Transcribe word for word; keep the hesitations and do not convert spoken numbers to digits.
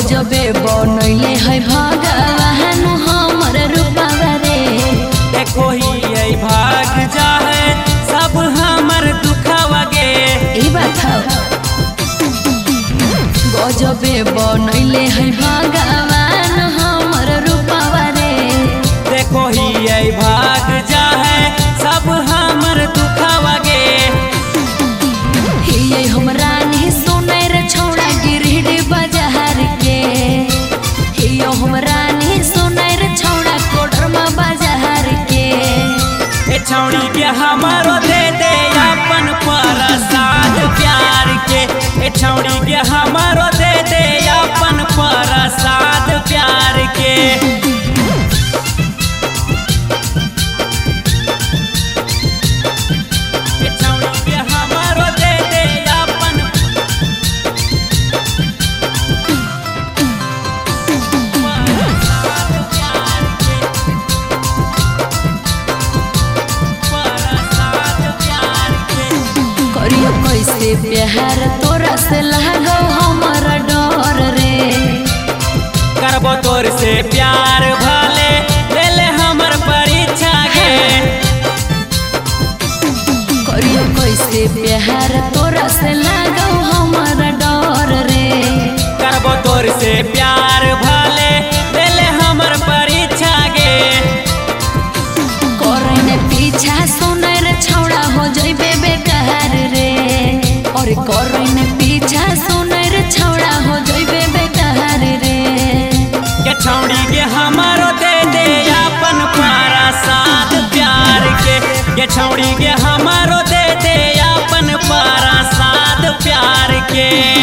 गजबे बनैले है भगवान हमर रूपवा रे। देखो ही ये भाग जा है सब हमर दुखवा गे। ई बात गजबे बनैले है भगवान हमर रूपवा रे। देखो ही ये भाग जा है सब हमर दुखवा गे। ये हमरा नहीं सुनै रे छौड़ा गिरहिटी बाजार के। यो हमरा नहीं सुनै रे छौड़ा कोडरमा बाजार के। ए छौड़ी के हमारो दे दे अपन प्रसाद प्यार के। ए छौड़ी के हमारो दे दे अपन प्रसाद प्यार के। कैसे प्यार तोरा से लागो हमारा डर रे। करबो तोर से प्यार भले ले ले हमर परीक्षा गे। करियो कैसे प्यार तोरा से लागो हमारा डर रे। करबो तोर से प्यार भले ले ले हमर परीक्षा गे। करे ने पीछा सुनै रे छौड़ा हो जइबे बेकार रे। और करे ने पीछा सुनै रे छौड़ा हो जइबे बेकार रे। के छौड़ी के हमारो दे दे अपन प्रसाद प्यार के। के छौड़ी के हमारो दे दे अपन प्रसाद प्यार के।